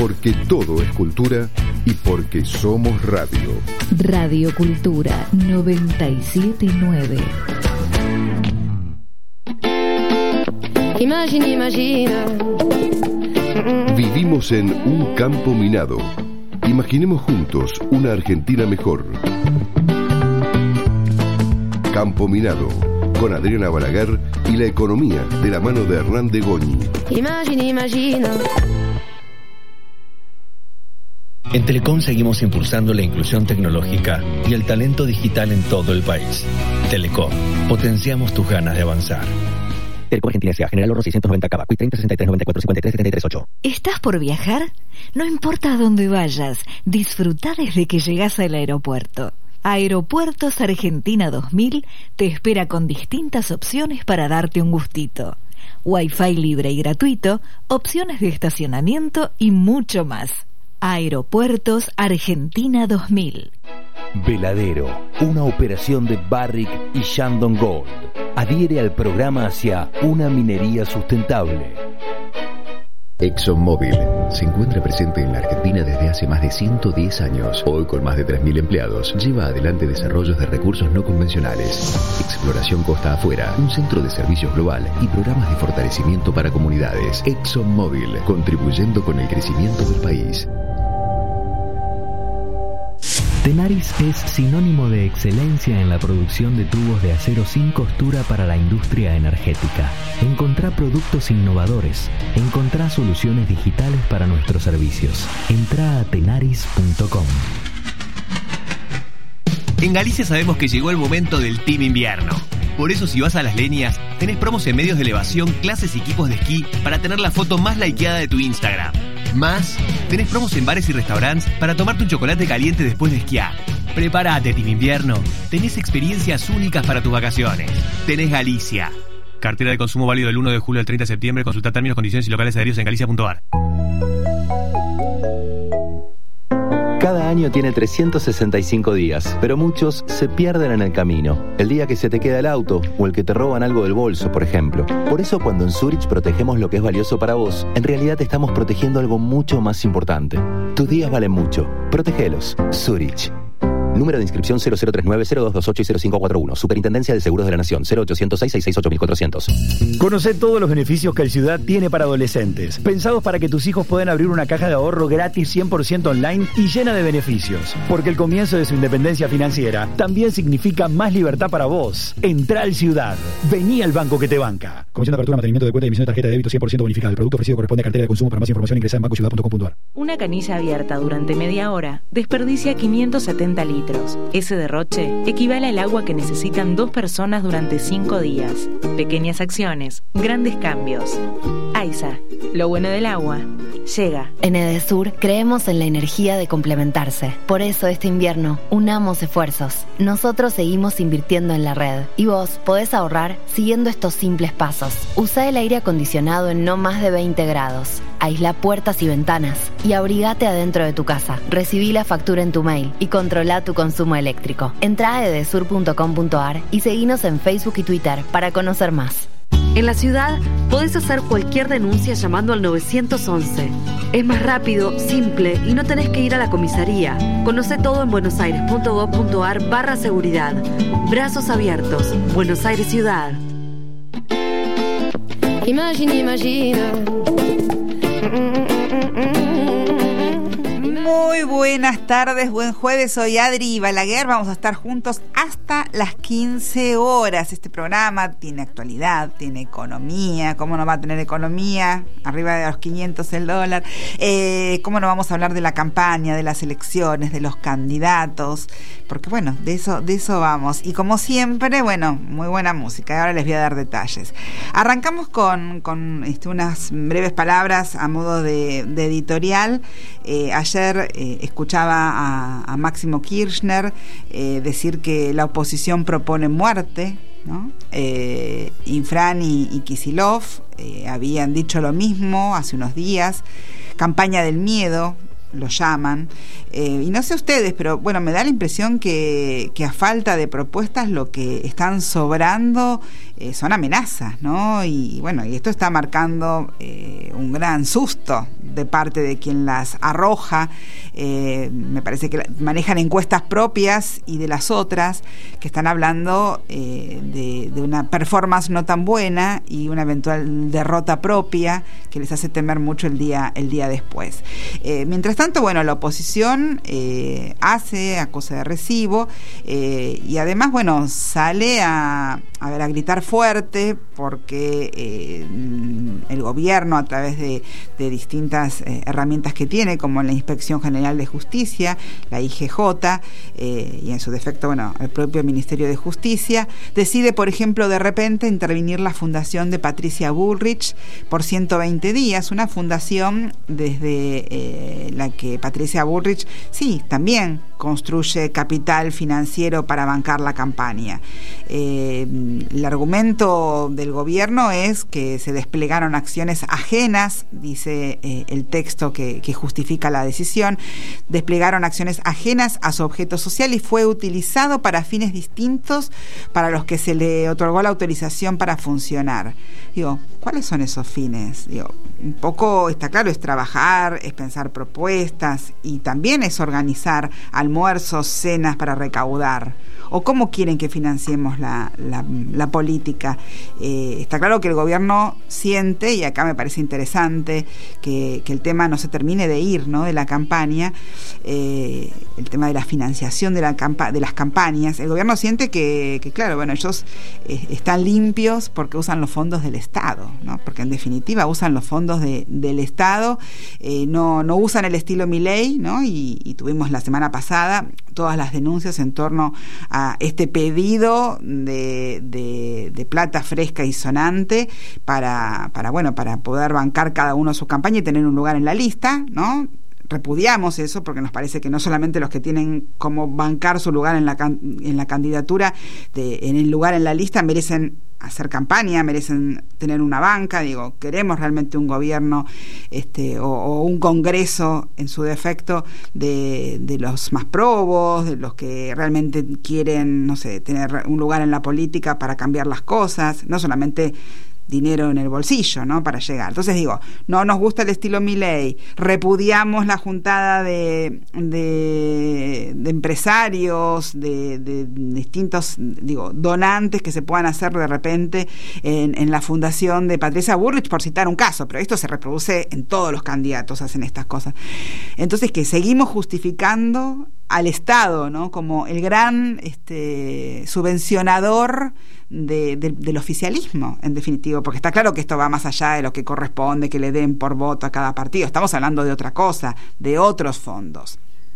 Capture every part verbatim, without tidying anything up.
Porque todo es cultura y porque somos radio. Radio Cultura noventa y siete punto nueve. Imagina, imagina. Vivimos en un campo minado. Imaginemos juntos una Argentina mejor. Campo Minado, con Adriana Balaguer y la economía de la mano de Hernán de Goñi. Imagina, imagina. En Telecom seguimos impulsando la inclusión tecnológica y el talento digital en todo el país. Telecom, potenciamos tus ganas de avanzar. Telecom Argentina S A, General Oro seiscientos noventa Cava, Q treinta sesenta y tres noventa y cuatro cincuenta y tres setenta y tres ocho. ¿Estás por viajar? No importa a dónde vayas, disfruta desde que llegas al aeropuerto. Aeropuertos Argentina dos mil te espera con distintas opciones para darte un gustito. Wi-Fi libre y gratuito, opciones de estacionamiento y mucho más. Aeropuertos Argentina dos mil. Veladero, una operación de Barrick y Shandong Gold. Adhiere al programa hacia una minería sustentable. ExxonMobil se encuentra presente en la Argentina desde hace más de ciento diez años. Hoy, con más de tres mil empleados, lleva adelante desarrollos de recursos no convencionales, exploración costa afuera, un centro de servicios global y programas de fortalecimiento para comunidades. ExxonMobil, contribuyendo con el crecimiento del país. Tenaris es sinónimo de excelencia en la producción de tubos de acero sin costura para la industria energética. Encontrá productos innovadores. Encontrá soluciones digitales para nuestros servicios. Entrá a tenaris punto com. En Galicia sabemos que llegó el momento del Team Invierno. Por eso, si vas a Las Leñas, tenés promos en medios de elevación, clases y equipos de esquí para tener la foto más likeada de tu Instagram. Más, tenés promos en bares y restaurantes para tomarte un chocolate caliente después de esquiar. Prepárate, Team Invierno. Tenés experiencias únicas para tus vacaciones. Tenés Galicia. Cartera de consumo válido del uno de julio al treinta de septiembre. Consulta términos, condiciones y locales adheridos en galicia punto a r. Cada año tiene trescientos sesenta y cinco días, pero muchos se pierden en el camino. El día que se te queda el auto o el que te roban algo del bolso, por ejemplo. Por eso, cuando en Zurich protegemos lo que es valioso para vos, en realidad te estamos protegiendo algo mucho más importante. Tus días valen mucho. Protégelos. Zurich. Número de inscripción cero cero tres nueve cero dos dos ocho y cero cinco cuatro uno. Superintendencia de Seguros de la Nación. cero ochocientos seis seiscientos sesenta y ocho mil cuatrocientos. Conocé todos los beneficios que el Ciudad tiene para adolescentes, pensados para que tus hijos puedan abrir una caja de ahorro gratis cien por ciento online y llena de beneficios. Porque el comienzo de su independencia financiera también significa más libertad para vos. Entrá al Ciudad. Vení al banco que te banca. Comisión de apertura, mantenimiento de cuenta y emisión de tarjeta de débito cien por ciento bonificada. El producto ofrecido corresponde a cartera de consumo. Para más información ingresa en banco ciudad punto com punto a r. Una canilla abierta durante media hora desperdicia quinientos setenta litros. Ese derroche equivale al agua que necesitan dos personas durante cinco días. Pequeñas acciones, grandes cambios. AISA, lo bueno del agua, llega. En Edesur creemos en la energía de complementarse. Por eso este invierno unamos esfuerzos. Nosotros seguimos invirtiendo en la red y vos podés ahorrar siguiendo estos simples pasos. Usa el aire acondicionado en no más de veinte grados. Aísla puertas y ventanas y abrigate adentro de tu casa. Recibí la factura en tu mail y controla tu consumo eléctrico. Entrá a edesur punto com punto a r y seguinos en Facebook y Twitter para conocer más. En la ciudad podés hacer cualquier denuncia llamando al nueve once. Es más rápido, simple y no tenés que ir a la comisaría. Conoce todo en buenosaires punto gov punto a r barra seguridad. Brazos abiertos. Buenos Aires Ciudad. Imagina, imagina. Muy buenas tardes, buen jueves, soy Adri Balaguer, vamos a estar juntos hasta las quince horas. Este programa tiene actualidad, tiene economía, ¿cómo no va a tener economía? Arriba de los quinientos el dólar. Eh, ¿Cómo no vamos a hablar de la campaña, de las elecciones, de los candidatos? Porque bueno, de eso, de eso vamos. Y como siempre, bueno, muy buena música, y ahora les voy a dar detalles. Arrancamos con, con este, unas breves palabras a modo de, de editorial. Eh, ayer Eh, escuchaba a, a Máximo Kirchner eh, decir que la oposición propone muerte, ¿no? Eh, Infran y, y Kicillof eh, habían dicho lo mismo hace unos días. Campaña del miedo lo llaman, eh, y no sé ustedes, pero bueno, me da la impresión que, que a falta de propuestas lo que están sobrando eh, son amenazas, ¿no? Y bueno, y esto está marcando eh, un gran susto de parte de quien las arroja. Eh, me parece que manejan encuestas propias y de las otras, que están hablando eh, de, de una performance no tan buena y una eventual derrota propia que les hace temer mucho el día, el día después. Eh, mientras tanto, bueno, la oposición eh, hace acuse de recibo eh, y además, bueno, sale a, a ver, a gritar fuerte porque eh, el gobierno, a través de, de distintas eh, herramientas que tiene, como la Inspección General de Justicia, la I G J, eh, y en su defecto, bueno, el propio Ministerio de Justicia, decide, por ejemplo, de repente intervenir la fundación de Patricia Bullrich por ciento veinte días, una fundación desde eh, la que Patricia Bullrich, sí, también construye capital financiero para bancar la campaña. Eh, el argumento del gobierno es que se desplegaron acciones ajenas, dice eh, el texto que, que justifica la decisión, desplegaron acciones ajenas a su objeto social y fue utilizado para fines distintos para los que se le otorgó la autorización para funcionar. Digo, ¿cuáles son esos fines? Digo, un poco está claro, es trabajar, es pensar propuestas y también es organizar almuerzos, cenas para recaudar. ¿O cómo quieren que financiemos la, la, la política? Eh, está claro que el gobierno siente, y acá me parece interesante que, que el tema no se termine de ir, ¿no?, de la campaña, eh, el tema de la financiación de, la campa- de las campañas. El gobierno siente que, que claro, bueno, ellos eh, están limpios porque usan los fondos del Estado, ¿no? Porque en definitiva usan los fondos de, del Estado, eh, no, no usan el estilo Milei, ¿no? Y, y tuvimos la semana pasada todas las denuncias en torno a este pedido de, de, de plata fresca y sonante para, para, bueno, para poder bancar cada uno su campaña y tener un lugar en la lista, ¿no? Repudiamos eso porque nos parece que no solamente los que tienen como bancar su lugar en la, en la candidatura, de, en el lugar en la lista, merecen hacer campaña, merecen tener una banca. Digo, queremos realmente un gobierno este, o, o un congreso en su defecto de, de los más probos, de los que realmente quieren, no sé, tener un lugar en la política para cambiar las cosas, no solamente dinero en el bolsillo, ¿no?, para llegar. Entonces digo, no nos gusta el estilo Milei, repudiamos la juntada de, de, de empresarios, de, de distintos, digo, donantes que se puedan hacer de repente en, en la fundación de Patricia Bullrich, por citar un caso, pero esto se reproduce en todos los candidatos, hacen estas cosas. Entonces, que seguimos justificando al Estado, ¿no?, como el gran este, subvencionador de, de, del oficialismo, en definitivo, porque está claro que esto va más allá de lo que corresponde que le den por voto a cada partido. Estamos hablando de otra cosa, de otros fondos.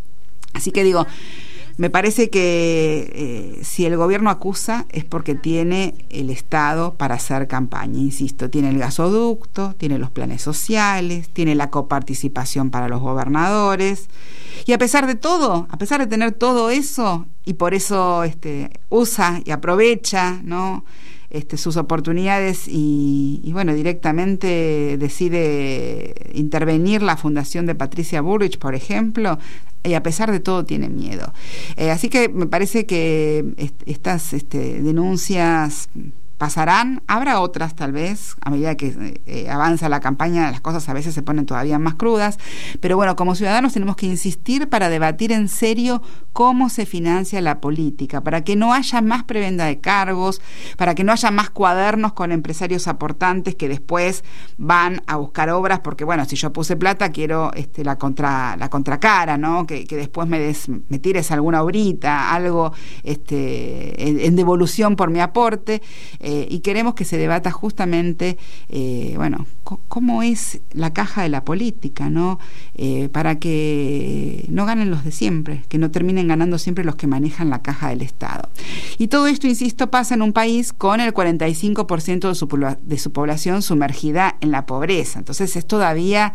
Así que digo, me parece que eh, si el gobierno acusa es porque tiene el Estado para hacer campaña. Insisto, tiene el gasoducto, tiene los planes sociales, tiene la coparticipación para los gobernadores. Y a pesar de todo, a pesar de tener todo eso, y por eso este, usa y aprovecha, ¿no?, Este, sus oportunidades y, y bueno, directamente decide intervenir la fundación de Patricia Bullrich, por ejemplo, y a pesar de todo tiene miedo. Eh, así que me parece que est- estas este, denuncias pasarán, habrá otras tal vez, a medida que eh, avanza la campaña, las cosas a veces se ponen todavía más crudas, pero bueno, como ciudadanos tenemos que insistir para debatir en serio cómo se financia la política, para que no haya más prebenda de cargos, para que no haya más cuadernos con empresarios aportantes que después van a buscar obras, porque bueno, si yo puse plata quiero este, la contra la contracara, ¿no?, que, que después me, des, me tires alguna obrita, algo este, en, en devolución por mi aporte. Eh, y queremos que se debata justamente, eh, bueno, c- cómo es la caja de la política, ¿no? Eh, para que no ganen los de siempre, que no terminen ganando siempre los que manejan la caja del Estado. Y todo esto, insisto, pasa en un país con el cuarenta y cinco por ciento de su, de su población sumergida en la pobreza. Entonces es todavía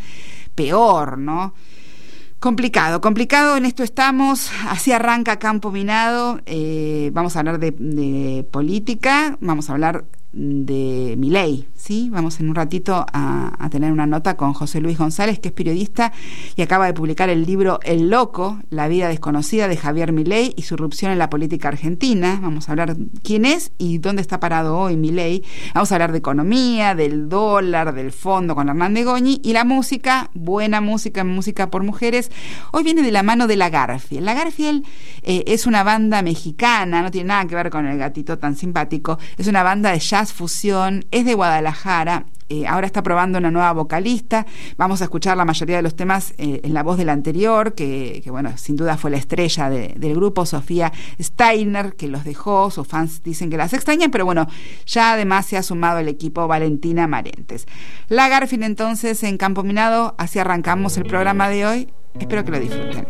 peor, ¿no? Complicado, complicado, en esto estamos, así arranca Campo Minado, eh, vamos a hablar de, de política, vamos a hablar de Milei, ¿sí? Vamos en un ratito a, a tener una nota con José Luis González, que es periodista y acaba de publicar el libro El Loco, la vida desconocida de Javier Milei y su irrupción en la política argentina. Vamos a hablar quién es y dónde está parado hoy Milei. Vamos a hablar de economía, del dólar, del fondo con Hernán de Goñi, y la música, buena música, música por mujeres. Hoy viene de la mano de La Garfield. La Garfield eh, es una banda mexicana, no tiene nada que ver con el gatito tan simpático, es una banda de jazz fusión, es de Guadalajara. Eh, ahora está probando una nueva vocalista. Vamos a escuchar la mayoría de los temas eh, en la voz del anterior, que, que bueno, sin duda fue la estrella de, del grupo, Sofía Steiner, que los dejó. Sus fans dicen que las extrañan, pero bueno, ya además se ha sumado el equipo Valentina Marentes. La Garfield entonces en Campo Minado. Así arrancamos el programa de hoy. Espero que lo disfruten.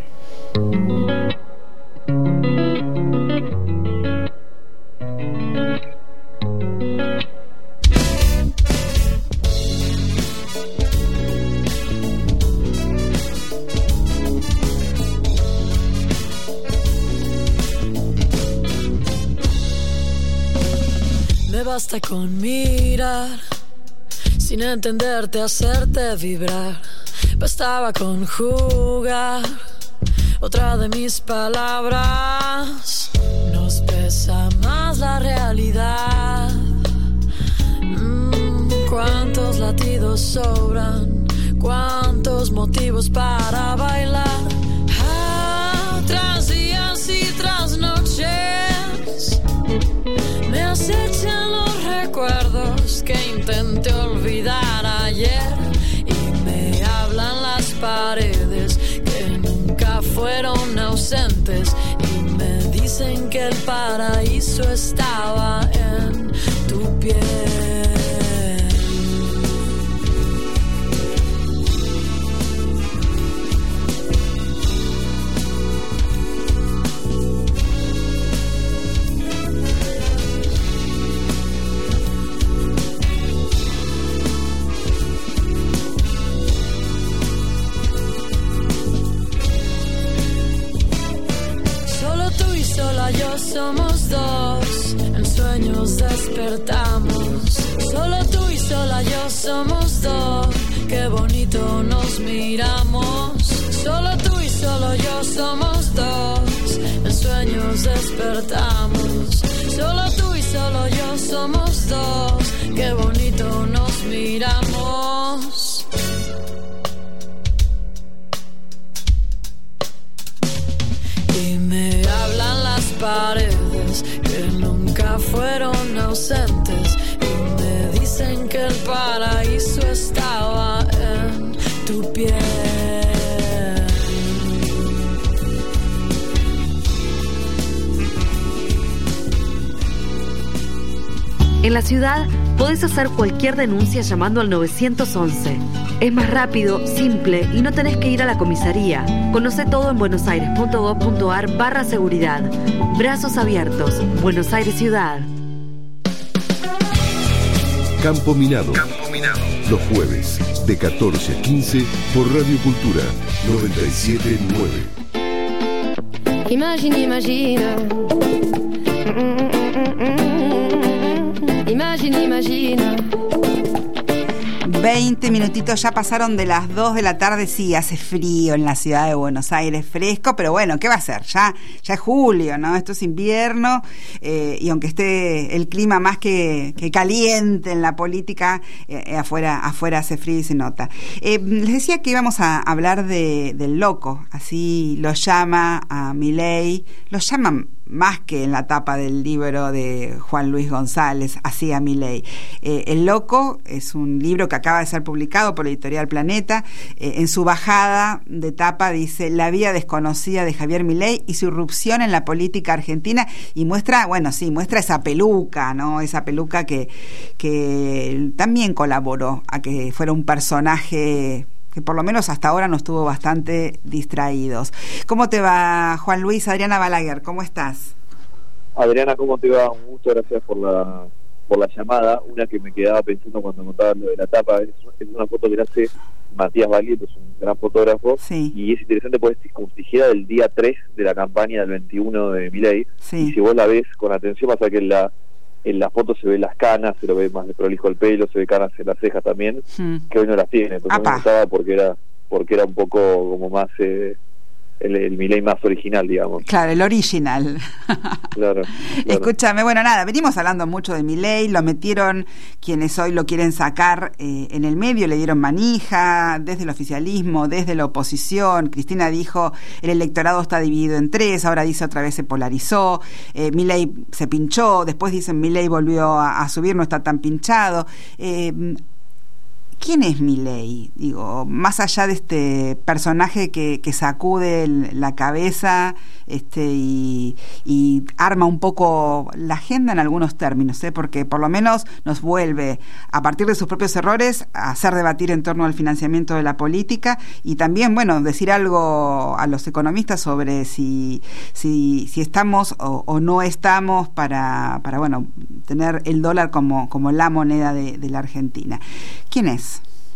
Me basta con mirar, sin entenderte, hacerte vibrar. Bastaba con jugar otra de mis palabras. Nos pesa más la realidad. Mm, cuántos latidos sobran, cuántos motivos para bailar. Ah, tras días y tras noches me acechan los recuerdos que intenté olvidar ayer, y me hablan las paredes que nunca fueron ausentes, y me dicen que el paraíso estaba en tu piel. Sola yo somos dos, en sueños despertamos. Solo tú y sola yo somos dos, qué bonito nos miramos. Solo tú y solo yo somos dos, en sueños despertamos. Solo tú y solo yo somos dos, qué bonito nos miramos. Y me hablan las paredes que nunca fueron ausentes, y me dicen que el paraíso estaba en tu piel. En la ciudad podés hacer cualquier denuncia llamando al nueve once. Es más rápido, simple y no tenés que ir a la comisaría. Conoce todo en buenosaires.gov.ar barra seguridad. Brazos abiertos. Buenos Aires Ciudad. Campo Minado. Campo Minado. Los jueves de catorce a quince por Radio Cultura noventa y siete nueve. Imagina, imagina. Imagina, imagina. veinte minutitos ya pasaron de las dos de la tarde. Sí, hace frío en la ciudad de Buenos Aires, fresco, pero bueno, ¿qué va a ser? Ya, ya es julio, ¿no? Esto es invierno, eh, y aunque esté el clima más que, que caliente en la política, eh, afuera, afuera hace frío y se nota. Eh, les decía que íbamos a hablar de, del loco, así lo llama a Milei, lo llaman más que en la tapa del libro de Juan Luis González, así a Milei. Eh, El Loco es un libro que acaba de ser publicado por Editorial Planeta. Eh, en su bajada de tapa dice La vida desconocida de Javier Milei y su irrupción en la política argentina, y muestra, bueno, sí, muestra esa peluca, ¿no? Esa peluca que, que también colaboró a que fuera un personaje que por lo menos hasta ahora nos tuvo bastante distraídos. ¿Cómo te va, Juan Luis? Adriana Balaguer, ¿cómo estás? Adriana, ¿cómo te va? Un gusto, gracias por la por la llamada. Una que me quedaba pensando cuando contabas lo de la tapa, es, es una foto que hace Matías Valiente, es un gran fotógrafo, sí. Y es interesante porque es como si dijera del día tres de la campaña del veintiuno de Milei, sí. Y si vos la ves con atención vas a ver que la en la foto se ve las canas, se lo ve más de prolijo el pelo, se ve canas en las cejas también, Mm. que hoy no las tiene. Entonces me gustaba porque era porque era un poco como más eh, el, el Milei más original, digamos. Claro, el original. Claro, claro. Escúchame, bueno, nada, venimos hablando mucho de Milei, lo metieron quienes hoy lo quieren sacar eh, en el medio, le dieron manija, desde el oficialismo, desde la oposición. Cristina dijo, el electorado está dividido en tres, ahora dice otra vez se polarizó, eh, Milei se pinchó, después dicen Milei volvió a, a subir, no está tan pinchado. Eh, ¿Quién es Milei? Digo, más allá de este personaje que, que sacude el, la cabeza este, y, y arma un poco la agenda en algunos términos, ¿eh? Porque por lo menos nos vuelve, a partir de sus propios errores, a hacer debatir en torno al financiamiento de la política y también, bueno, decir algo a los economistas sobre si, si, si estamos o, o no estamos para, para, bueno, tener el dólar como, como la moneda de, de la Argentina. ¿Quién es?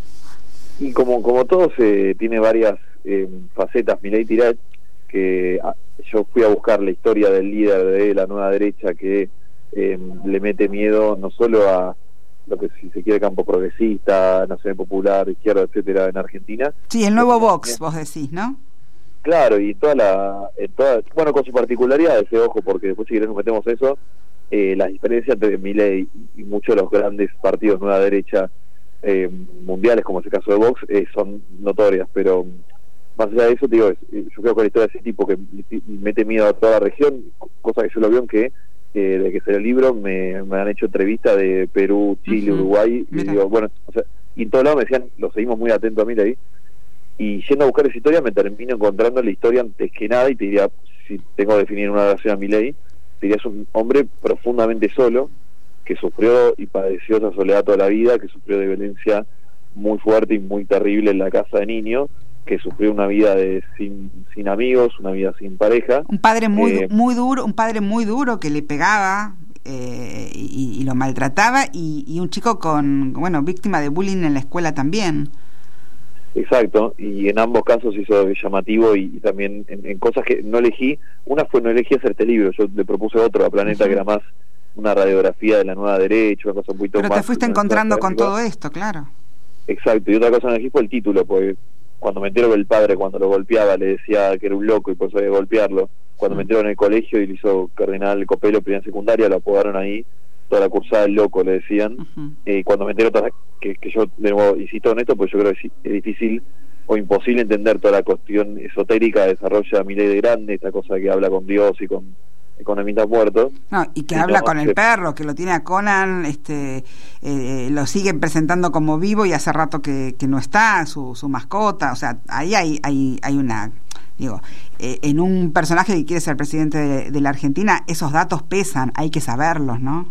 Y como como todos eh, tiene varias eh, facetas Milei Tirach, que ah, yo fui a buscar la historia del líder de la nueva derecha que eh, le mete miedo no solo a lo que si se quiere campo progresista, nacional popular, izquierda, etcétera, en Argentina. Sí, el nuevo Vox, vos decís, ¿no? Claro, y toda la, en toda, bueno, con su particularidad ese ojo, porque después si querés nos metemos eso, eh, las diferencias entre Milei y muchos de los grandes partidos nueva derecha Eh, mundiales, como es el caso de Vox, eh, son notorias, pero más allá de eso, te digo, es, yo creo que la historia de ese tipo que mete miedo a toda la región, cosa que yo lo veo en que eh, de que salió el libro me, me han hecho entrevistas de Perú, Chile, uh-huh. Uruguay, y digo, bueno, o sea, y en todos lados me decían, lo seguimos muy atento a Milei, y yendo a buscar esa historia me termino encontrando la historia antes que nada, y te diría, si tengo que definir una relación a Milei, te diría, es un hombre profundamente solo, que sufrió y padeció esa soledad toda la vida, que sufrió de violencia muy fuerte y muy terrible en la casa de niño, que sufrió una vida de sin sin amigos, una vida sin pareja. Un padre muy eh, muy duro, un padre muy duro que le pegaba eh, y, y lo maltrataba, y, y un chico con, bueno, víctima de bullying en la escuela también. Exacto, y en ambos casos hizo llamativo y, y también en, en cosas que no elegí. Una fue no elegí hacer este libro, yo le propuse otro a Planeta, uh-huh. que era más una radiografía de la nueva derecha, una cosa un poquito más... Pero te fuiste encontrando con todo esto, claro. Exacto, y otra cosa en el fue el título, porque cuando me entero que el padre cuando lo golpeaba le decía que era un loco y por eso había que golpearlo, cuando mm. me entero en el colegio y le hizo Cardenal Copelo primera secundaria, lo apodaron ahí, toda la cursada del loco le decían, uh-huh. eh, cuando me entero que, que yo de nuevo insisto en esto, pues yo creo que es difícil o imposible entender toda la cuestión esotérica que desarrolla Milei de grande, esta cosa que habla con Dios y con economistas muertos. No, y que y habla no, con el que... perro, que lo tiene a Conan, este eh, lo siguen presentando como vivo y hace rato que, que no está, su, su mascota, o sea, ahí hay, hay, hay una, digo, eh, en un personaje que quiere ser presidente de, de la Argentina, esos datos pesan, hay que saberlos, ¿no?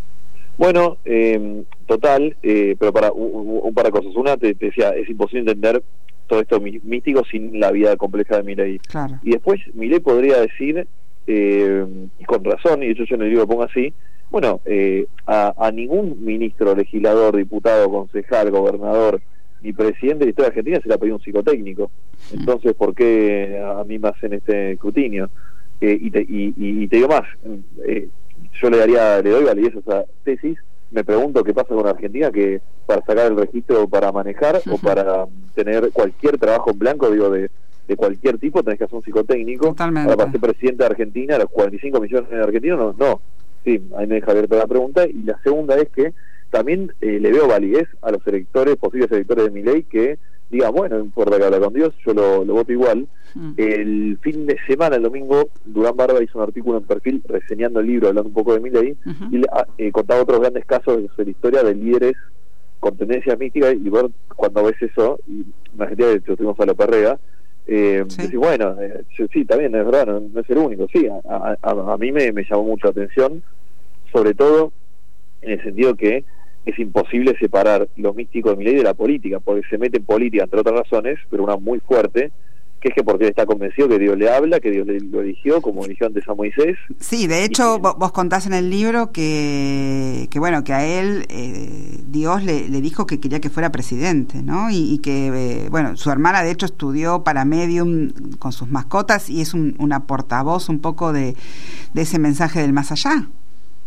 Bueno, eh, total, eh, pero para un, un par de cosas. Una, te, te decía, es imposible entender todo esto místico sin la vida compleja de Milei. Claro. Y después Milei podría decir, Eh, y con razón, y de hecho yo en el libro lo pongo así, bueno, eh, a, a ningún ministro, legislador, diputado, concejal, gobernador ni presidente de la historia argentina se le ha pedido un psicotécnico. Entonces, ¿por qué a mí me hacen este escrutinio? Eh, y, te, y, y, y te digo más, eh, yo le daría, le doy validez a esa tesis. Me pregunto qué pasa con Argentina, que para sacar el registro para manejar o para tener cualquier trabajo en blanco, digo, de de cualquier tipo tenés que hacer un psicotécnico. Totalmente. Ahora, para ser presidente de Argentina, los cuarenta y cinco millones de argentinos, no, no. Sí, ahí me deja abierta la pregunta. Y la segunda es que también eh, le veo validez a los electores, posibles electores de Milei, que digan, bueno, no importa que habla con Dios, yo lo, lo voto igual. Mm. El fin de semana, el domingo, Durán Barba hizo un artículo en Perfil reseñando el libro, hablando un poco de Milei, uh-huh. y eh, contaba otros grandes casos de la historia de líderes con tendencias místicas, y ver cuando ves eso, y en Argentina lo tuvimos a la Perrega, Eh, sí. Decir, bueno, eh, sí, también es verdad, no, no es el único, sí, a, a, a mí me, me llamó mucho la atención, sobre todo en el sentido que es imposible separar lo místico de Milei de la política, porque se mete en política, entre otras razones, pero una muy fuerte, que es que porque él está convencido que Dios le habla, que Dios le, lo eligió, como eligió antes a Moisés. Sí, de hecho, y, vos contás en el libro que, que bueno, que a él eh, Dios le, le dijo que quería que fuera presidente, ¿no? Y, y que, eh, bueno, su hermana de hecho estudió para Medium con sus mascotas y es un, una portavoz un poco de, de ese mensaje del más allá.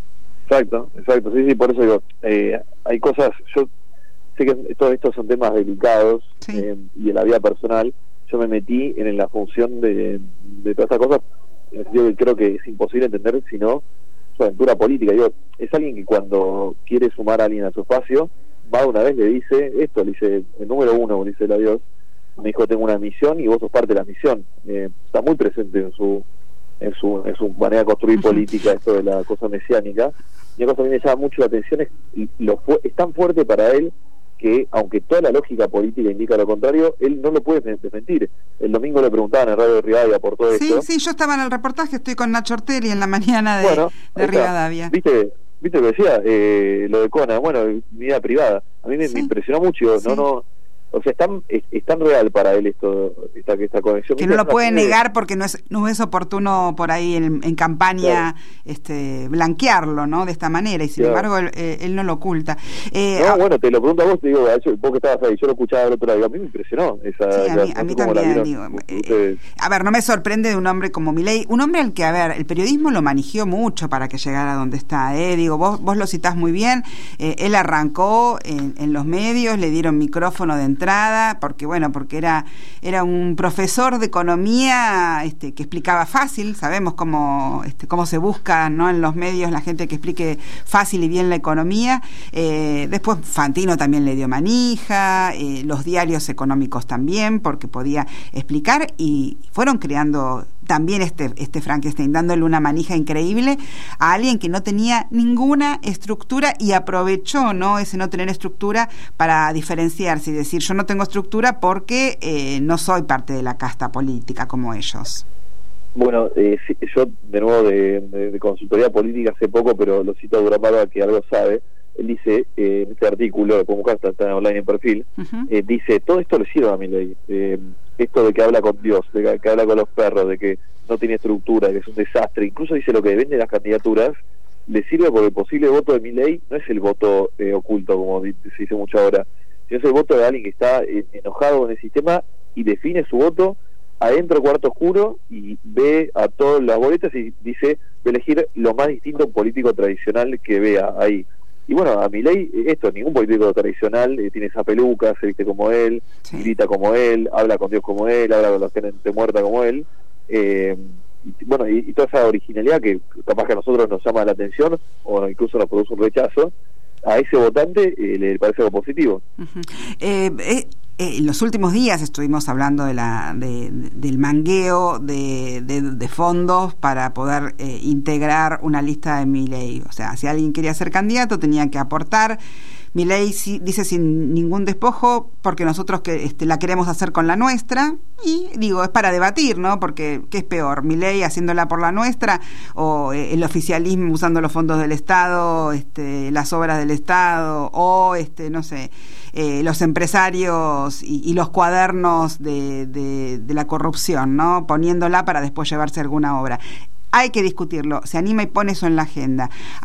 Exacto, exacto, sí, sí, por eso digo, eh, hay cosas, yo sé que todos estos son temas delicados, sí. eh, y en la vida personal, yo me metí en, en la función de, de todas estas cosas, en el sentido que creo que es imposible entender si no su aventura política. Digo, es alguien que cuando quiere sumar a alguien a su espacio, va una vez, le dice esto, le dice, el número uno, le dice el adiós, me dijo, tengo una misión y vos sos parte de la misión. Eh, está muy presente en su en su en su manera de construir uh-huh. política, esto de la cosa mesiánica. Y una cosa que a mí me llama mucho la atención es, lo fu- es tan fuerte para él que, aunque toda la lógica política indica lo contrario, él no lo puede desmentir. El domingo le preguntaban en Radio Rivadavia por todo sí, esto. Sí, sí, yo estaba en el reportaje, estoy con Nacho Ortelli en la mañana de, bueno, de Rivadavia. ¿Viste? ¿Viste lo que decía? Eh, lo de Conan, bueno, mi vida privada. A mí me, sí. me impresionó mucho. Sí. No, no... O sea, es tan, es, es tan real para él esto, esta, esta conexión. Que no lo puede negar porque no es no es oportuno por ahí en, en campaña, claro. este blanquearlo, ¿no? De esta manera, y sin claro. embargo él, eh, él no lo oculta. Eh, no, a, bueno, te lo pregunto a vos, te digo, vos que estabas ahí, yo lo escuchaba del otro lado, a mí me impresionó esa... Sí, a mí, a mí también, digo, eh, a ver, no me sorprende de un hombre como Milei, un hombre al que, a ver, el periodismo lo manigió mucho para que llegara a donde está, eh, digo, vos, vos lo citás muy bien, eh, él arrancó en, en los medios, le dieron micrófono de entrada, porque bueno, porque era era un profesor de economía este, que explicaba fácil, sabemos cómo este, cómo se busca, ¿no? En los medios la gente que explique fácil y bien la economía. Eh, después Fantino también le dio manija, eh, los diarios económicos también, porque podía explicar, y fueron creando también este, este Frankenstein, dándole una manija increíble a alguien que no tenía ninguna estructura y aprovechó, ¿no? Ese no tener estructura para diferenciarse y decir, yo no tengo estructura porque eh, no soy parte de la casta política como ellos. Bueno, eh, sí, yo de nuevo de, de, de consultoría política hace poco, pero lo cito a Durán Barba, que algo sabe. Él dice, eh, en este artículo, lo puedo buscar, está, está online en perfil, uh-huh. eh, dice, todo esto le sirve a Milei. Eh, esto de que habla con Dios, de que, que habla con los perros, de que no tiene estructura, que es un desastre, incluso dice lo que vende las candidaturas, le sirve porque el posible voto de Milei no es el voto eh, oculto, como se dice mucho ahora, sino es el voto de alguien que está eh, enojado con el sistema y define su voto adentro cuarto oscuro y ve a todas las boletas y dice, voy a elegir lo más distinto a un político tradicional que vea ahí. Y bueno, a Milei, esto, ningún político tradicional eh, tiene esa peluca, se viste como él, sí. grita como él, habla con Dios como él, habla con la gente muerta como él. Eh, y, bueno, y, y toda esa originalidad que capaz que a nosotros nos llama la atención o incluso nos produce un rechazo, a ese votante eh, le parece algo positivo. Uh-huh. eh, eh, eh, en los últimos días estuvimos hablando de la de, de, del mangueo de, de, de fondos para poder eh, integrar una lista de Milei. O sea, si alguien quería ser candidato tenía que aportar. Milei sí, dice sin ningún despojo porque nosotros que este, la queremos hacer con la nuestra, y digo, es para debatir, ¿no? Porque ¿qué es peor? ¿Milei haciéndola por la nuestra o eh, el oficialismo usando los fondos del Estado, este, las obras del Estado, o este, no sé, eh, los empresarios y, y los cuadernos de, de, de la corrupción, ¿no? Poniéndola para después llevarse alguna obra. Hay que discutirlo, se anima y pone eso en la agenda.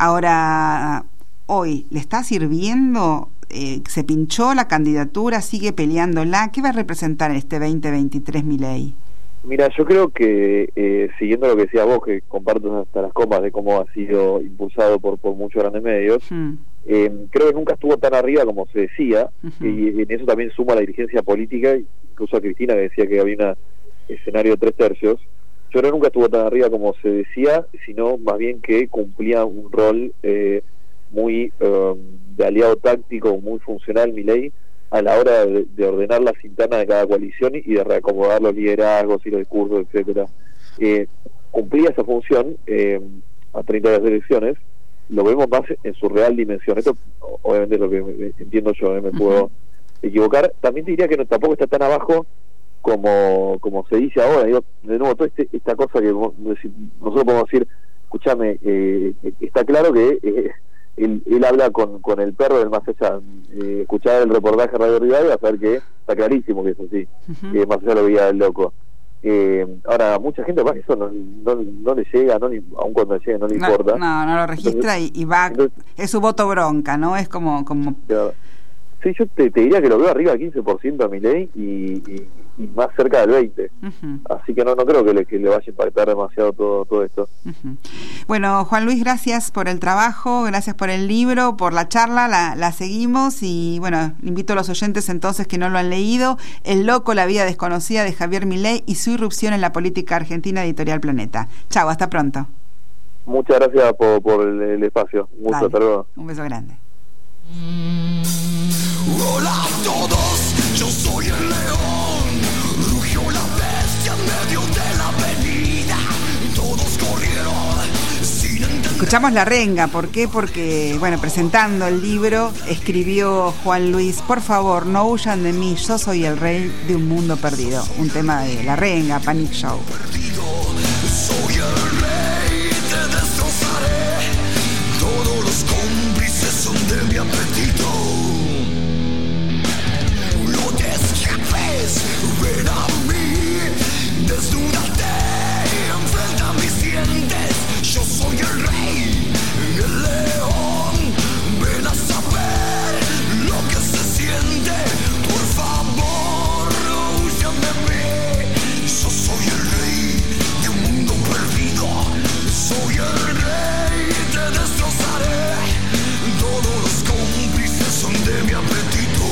Ahora, hoy, ¿le está sirviendo? Eh, ¿Se pinchó la candidatura? ¿Sigue peleándola? ¿Qué va a representar en este veinte veintitrés Milei? Mira, yo creo que, eh, siguiendo lo que decías vos, que comparto hasta las copas de cómo ha sido impulsado por, por muchos grandes medios, hmm. eh, creo que nunca estuvo tan arriba como se decía, uh-huh. y en eso también suma la dirigencia política, incluso a Cristina, que decía que había un escenario de tres tercios. Yo creo que nunca estuvo tan arriba como se decía, sino más bien que cumplía un rol eh, muy um, de aliado táctico, muy funcional Milei a la hora de, de ordenar las internas de cada coalición y de reacomodar los liderazgos y los discursos, etcétera. Eh, cumplía esa función eh, a treinta de las elecciones. Lo vemos más en su real dimensión. Esto obviamente es lo que entiendo yo, ¿eh? Me puedo equivocar. También te diría que no, tampoco está tan abajo como como se dice ahora. Digo, de nuevo, toda este, esta cosa que nosotros podemos decir, escúchame, eh, está claro que eh, Él, él habla con, con el perro del más allá. Eh, escuchar el reportaje de Radio Rivadavia, a saber que está clarísimo que es así. Uh-huh. eh, más allá lo veía el loco. Eh, ahora, mucha gente, bueno, eso no, no, no le llega, no le, aun cuando le llega, no le no, importa. No, no lo registra. Entonces, y, y va, entonces, es su voto bronca, ¿no? Es como... como... Claro. Sí, yo te, te diría que lo veo arriba al quince por ciento a Milei y, y, y más cerca del veinte. Uh-huh. Así que no no creo que le, que le vaya a impactar demasiado todo todo esto. Uh-huh. Bueno, Juan Luis, gracias por el trabajo, gracias por el libro, por la charla, la, la seguimos y bueno, invito a los oyentes entonces que no lo han leído, El loco, la vida desconocida de Javier Milei y su irrupción en la política argentina, Editorial Planeta. Chau, hasta pronto. Muchas gracias por, por el, el espacio. Un gusto, hasta luego. Un beso grande. Hola a todos, yo soy el león. Rugió la bestia en medio de la avenida. Todos corrieron sin entender. Escuchamos La Renga, ¿por qué? Porque, bueno, presentando el libro, escribió Juan Luis: por favor, no huyan de mí, yo soy el rey de un mundo perdido. Un tema de La Renga, Panic Show. Soy el rey, te destrozaré. Todos los cómplices son de mi apetito. No te escapes, ven a mí. Desnúdate, enfrenta mis dientes. Yo soy el rey, el león. Ven a saber lo que se siente. Por favor, no huyan de mí. Yo soy el rey de un mundo perdido. Soy el rey, te destrozaré. Todos los cómplices son de mi apetito.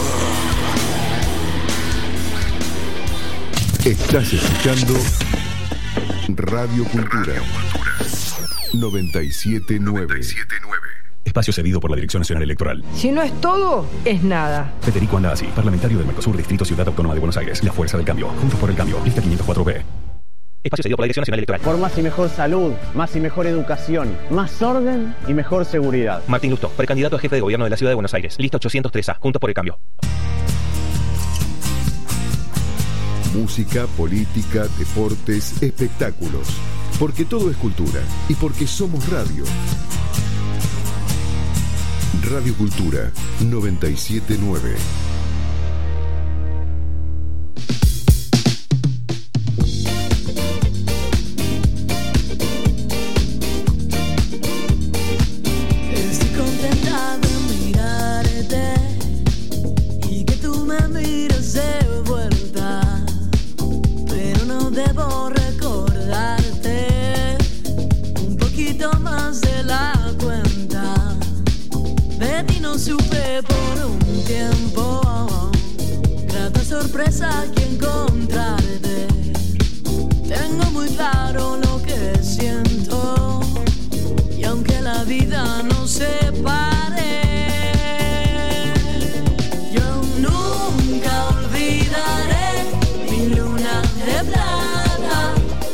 Estás escuchando Radio Cultura noventa y siete nueve. Espacio cedido por la Dirección Nacional Electoral. Si no es todo, es nada. Federico Andasi, parlamentario del Mercosur, Distrito Ciudad Autónoma de Buenos Aires. La Fuerza del Cambio. Juntos por el Cambio. Lista quinientos cuatro B. Espacio cedido por la Dirección Nacional Electoral. Por más y mejor salud, más y mejor educación, más orden y mejor seguridad. Martín Lustó, precandidato a jefe de gobierno de la Ciudad de Buenos Aires. Lista ochocientos tres A. Juntos por el Cambio. Música, política, deportes, espectáculos. Porque todo es cultura y porque somos radio. Radio Cultura noventa y siete nueve. Estoy contenta de mirarte y que tú me mires de vuelta, pero no debo recordarte un poquito más de la cuenta. De ti no supe por un tiempo, grata sorpresa que encontrarte. Tengo muy claro lo que siento, y aunque la vida nos separe, yo nunca olvidaré mi luna de plata.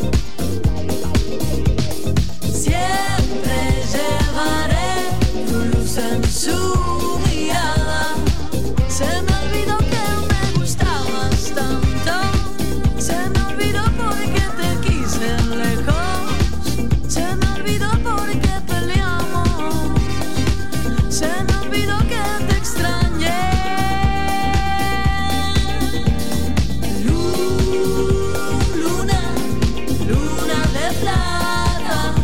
Siempre llevaré tu luz en su mirada. Se me olvidó que me gustabas tanto. Se me olvidó porque te quise lejos. Se me olvidó porque peleamos. Se me olvidó que te extrañé. Luna, luna de plata.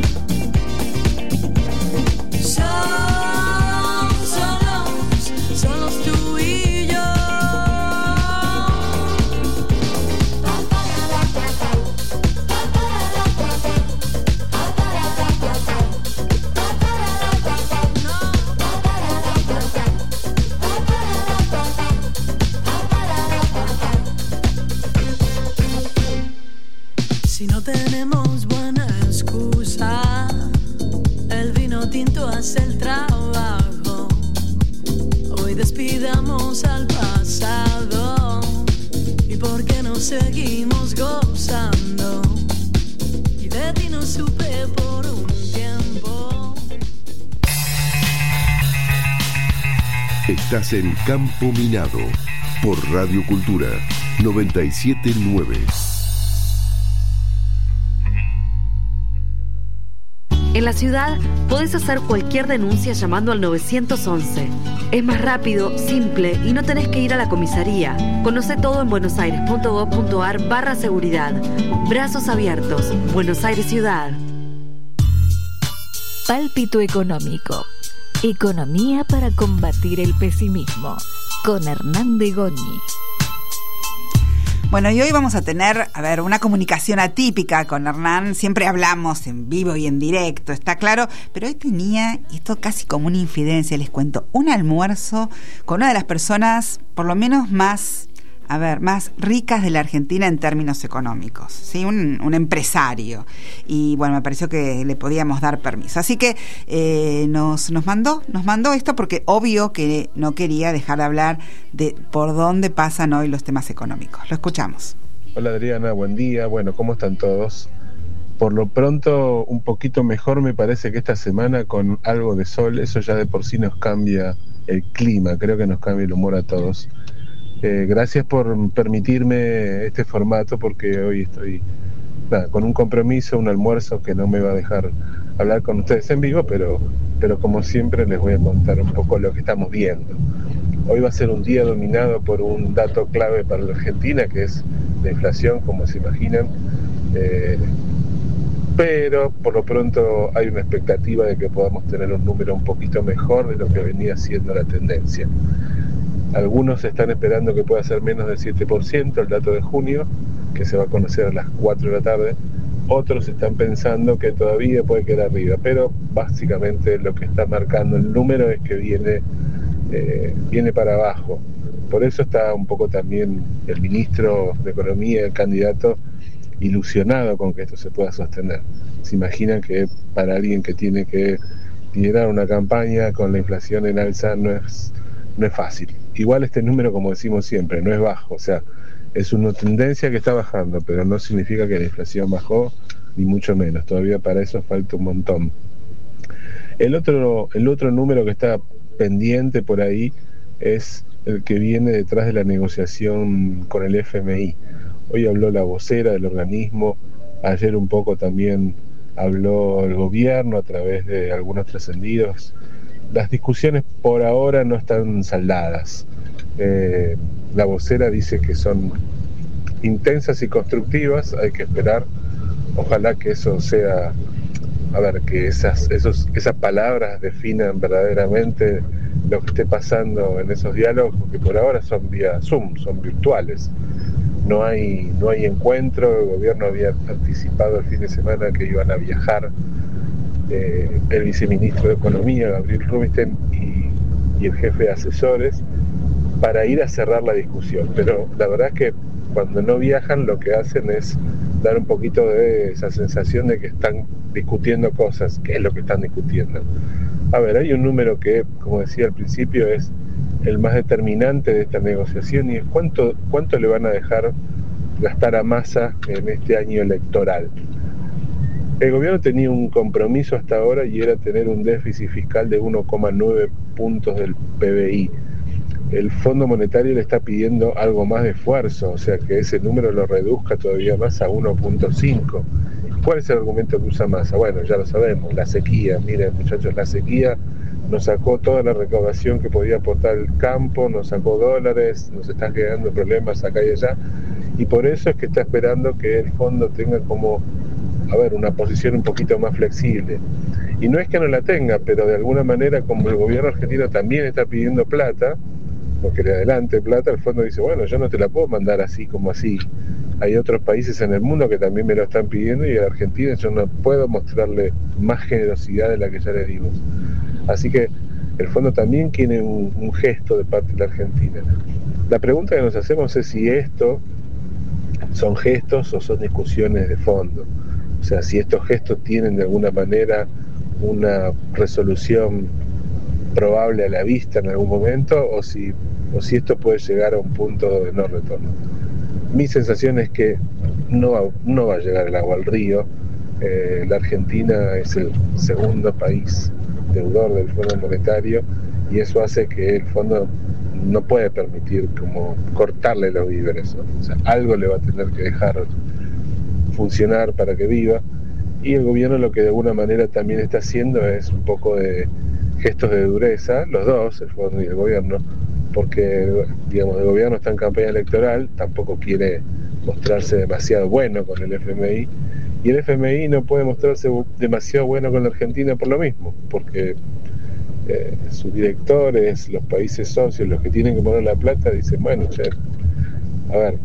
Somos solos, solos tú y yo. Si no tenemos buena excusa, el vino tinto hace el trabajo. Hoy despidamos al pasado. ¿Y por qué no seguimos gozando? Y de ti no supe por un tiempo. Estás en Campo Minado por Radio Cultura noventa y siete nueve. En la ciudad podés hacer cualquier denuncia llamando al nueve once. Es más rápido, simple y no tenés que ir a la comisaría. Conoce todo en buenosaires.gov.ar barra seguridad. Brazos abiertos. Buenos Aires Ciudad. Pálpito económico. Economía para combatir el pesimismo. Con Hernán de Goñi. Bueno, y hoy vamos a tener, a ver, una comunicación atípica con Hernán. Siempre hablamos en vivo y en directo, está claro, pero hoy tenía, esto casi como una infidencia, les cuento, un almuerzo con una de las personas, por lo menos más, a ver, más ricas de la Argentina en términos económicos, ¿sí? Un, un empresario. Y bueno, me pareció que le podíamos dar permiso. Así que eh, nos, nos mandó, nos mandó esto porque obvio que no quería dejar de hablar de por dónde pasan hoy los temas económicos. Lo escuchamos. Hola Adriana, buen día. Bueno, ¿cómo están todos? Por lo pronto, un poquito mejor me parece que esta semana con algo de sol, eso ya de por sí nos cambia el clima, creo que nos cambia el humor a todos. Eh, gracias por permitirme este formato porque hoy estoy nada, con un compromiso, un almuerzo que no me va a dejar hablar con ustedes en vivo, pero, pero como siempre les voy a contar un poco lo que estamos viendo. Hoy va a ser un día dominado por un dato clave para la Argentina, que es la inflación, como se imaginan, eh, pero por lo pronto hay una expectativa de que podamos tener un número un poquito mejor de lo que venía siendo la tendencia. Algunos están esperando que pueda ser menos del siete por ciento el dato de junio, que se va a conocer a las cuatro de la tarde. Otros están pensando que todavía puede quedar arriba, pero básicamente lo que está marcando el número es que viene, eh, viene para abajo. Por eso está un poco también el ministro de Economía, el candidato, ilusionado con que esto se pueda sostener. Se imaginan que para alguien que tiene que liderar una campaña con la inflación en alza no es, no es fácil. Igual este número, como decimos siempre, no es bajo, o sea, es una tendencia que está bajando, pero no significa que la inflación bajó, ni mucho menos, todavía para eso falta un montón. El otro, el otro número que está pendiente por ahí es el que viene detrás de la negociación con el F M I. Hoy habló la vocera del organismo, ayer un poco también habló el gobierno a través de algunos trascendidos. Las discusiones por ahora no están saldadas. Eh, la vocera dice que son intensas y constructivas, hay que esperar. Ojalá que eso sea, a ver, que esas, esos, esas palabras definan verdaderamente lo que esté pasando en esos diálogos, porque por ahora son vía Zoom, son virtuales. No hay, no hay encuentro, el gobierno había anticipado el fin de semana que iban a viajar Eh, el viceministro de Economía, Gabriel Rubinstein, y, y el jefe de asesores, para ir a cerrar la discusión. Pero la verdad es que cuando no viajan lo que hacen es dar un poquito de esa sensación de que están discutiendo cosas. ¿Qué es lo que están discutiendo? A ver, hay un número que, como decía al principio, es el más determinante de esta negociación y es cuánto, cuánto le van a dejar gastar a Massa en este año electoral. El gobierno tenía un compromiso hasta ahora y era tener un déficit fiscal de uno coma nueve puntos del P B I. El Fondo Monetario le está pidiendo algo más de esfuerzo, o sea que ese número lo reduzca todavía más a uno punto cinco. ¿Cuál es el argumento que usa Massa? Bueno, ya lo sabemos, la sequía. Miren, muchachos, la sequía nos sacó toda la recaudación que podía aportar el campo, nos sacó dólares, nos están generando problemas acá y allá, y por eso es que está esperando que el fondo tenga como, a ver, una posición un poquito más flexible. Y no es que no la tenga, pero de alguna manera, como el gobierno argentino también está pidiendo plata, porque le adelante plata, el fondo dice, bueno, yo no te la puedo mandar así como así. Hay otros países en el mundo que también me lo están pidiendo y a la Argentina yo no puedo mostrarle más generosidad de la que ya le dimos. Así que el fondo también tiene un, un gesto de parte de la Argentina. La pregunta que nos hacemos es si esto son gestos o son discusiones de fondo. O sea, si estos gestos tienen de alguna manera una resolución probable a la vista en algún momento o si, o si esto puede llegar a un punto de no retorno. Mi sensación es que no va, no va a llegar el agua al río. Eh, la Argentina es el segundo país deudor del Fondo Monetario y eso hace que el fondo no puede permitir como cortarle los víveres, ¿no? O sea, algo le va a tener que dejar funcionar para que viva, y el gobierno lo que de alguna manera también está haciendo es un poco de gestos de dureza, los dos, el fondo y el gobierno, porque digamos el gobierno está en campaña electoral, tampoco quiere mostrarse demasiado bueno con el F M I, y el F M I no puede mostrarse demasiado bueno con la Argentina por lo mismo, porque eh, sus directores, los países socios, los que tienen que poner la plata, dicen, bueno, che, a ver,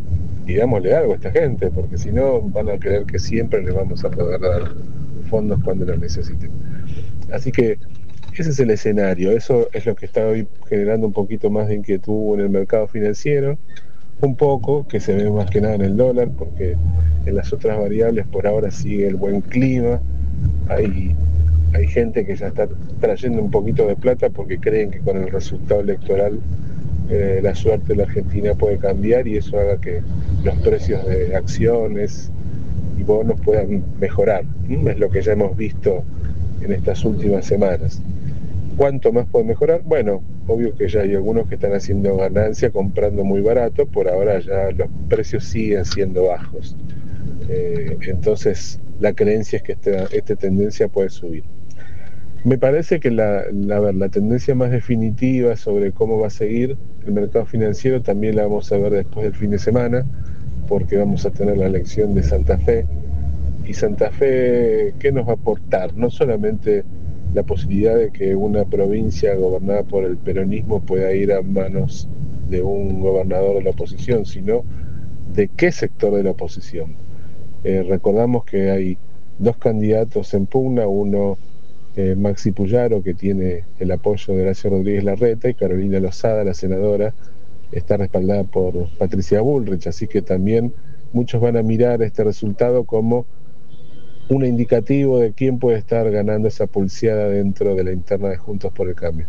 pidámosle algo a esta gente, porque si no van a creer que siempre les vamos a poder dar fondos cuando los necesiten. Así que ese es el escenario, eso es lo que está hoy generando un poquito más de inquietud en el mercado financiero, un poco, que se ve más que nada en el dólar, porque en las otras variables por ahora sigue el buen clima, hay, hay gente que ya está trayendo un poquito de plata porque creen que con el resultado electoral eh, la suerte de la Argentina puede cambiar y eso haga que los precios de acciones y bonos puedan mejorar. ¿Mm? Es lo que ya hemos visto en estas últimas semanas. ¿Cuánto más puede mejorar? Bueno, obvio que ya hay algunos que están haciendo ganancia comprando muy barato, por ahora ya los precios siguen siendo bajos. Eh, entonces la creencia es que esta, esta tendencia puede subir. Me parece que la, la, la tendencia más definitiva sobre cómo va a seguir el mercado financiero también la vamos a ver después del fin de semana, porque vamos a tener la elección de Santa Fe. Y Santa Fe, ¿qué nos va a aportar? No solamente la posibilidad de que una provincia gobernada por el peronismo pueda ir a manos de un gobernador de la oposición, sino de qué sector de la oposición. Eh, recordamos que hay dos candidatos en pugna, uno eh, Maxi Puyaro, que tiene el apoyo de Horacio Rodríguez Larreta, y Carolina Lozada, la senadora, está respaldada por Patricia Bullrich, así que también muchos van a mirar este resultado como un indicativo de quién puede estar ganando esa pulseada dentro de la interna de Juntos por el Cambio.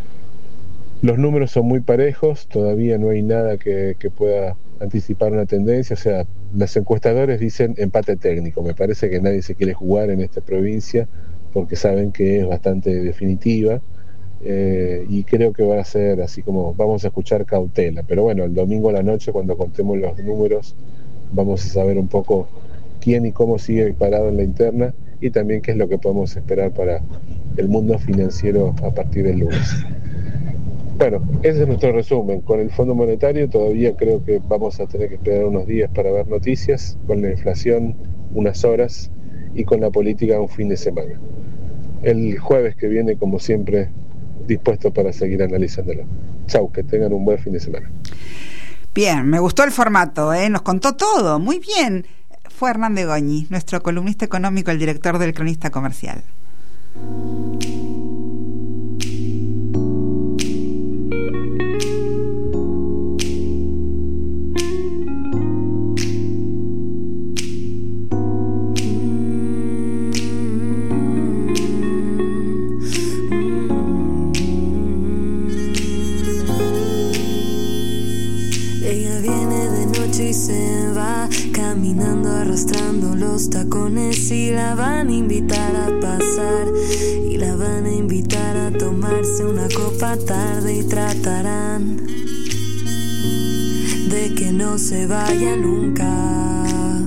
Los números son muy parejos, todavía no hay nada que, que pueda anticipar una tendencia, o sea, los encuestadores dicen empate técnico. Me parece que nadie se quiere jugar en esta provincia porque saben que es bastante definitiva, eh, y creo que va a ser así como vamos a escuchar cautela, pero bueno, el domingo a la noche cuando contemos los números vamos a saber un poco quién y cómo sigue parado en la interna y también qué es lo que podemos esperar para el mundo financiero a partir del lunes. Bueno, ese es nuestro resumen. Con el Fondo Monetario todavía creo que vamos a tener que esperar unos días para ver noticias, con la inflación unas horas y con la política un fin de semana. El jueves que viene, como siempre, dispuesto para seguir analizándolo. Chau, que tengan un buen fin de semana. Bien, me gustó el formato, ¿eh? Nos contó todo, muy bien. Fue Hernán de Goñi, nuestro columnista económico, el director del Cronista Comercial. Ella viene de noche y se va caminando, arrastrando los tacones, y la van a invitar a pasar, y la van a invitar a tomarse una copa tarde, y tratarán de que no se vaya nunca.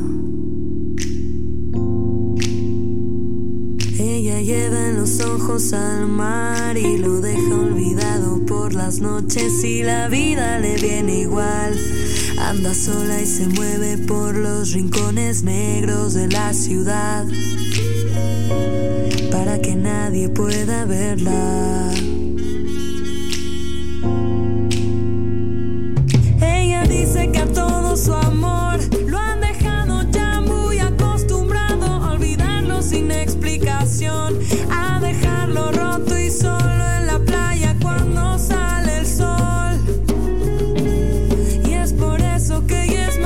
Ella lleva en los ojos al mar y lo deja olvidado por las noches, y la vida le viene igual. Anda sola y se mueve por los rincones negros de la ciudad para que nadie pueda verla. Ella dice que a todo su amor lo han dejado ya muy acostumbrado a olvidarlo sin explicación, a dejarlo roto y solo en la playa cuando sale el sol. Y es por eso que ella es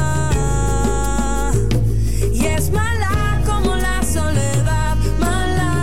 mala, y es mala como la soledad, mala.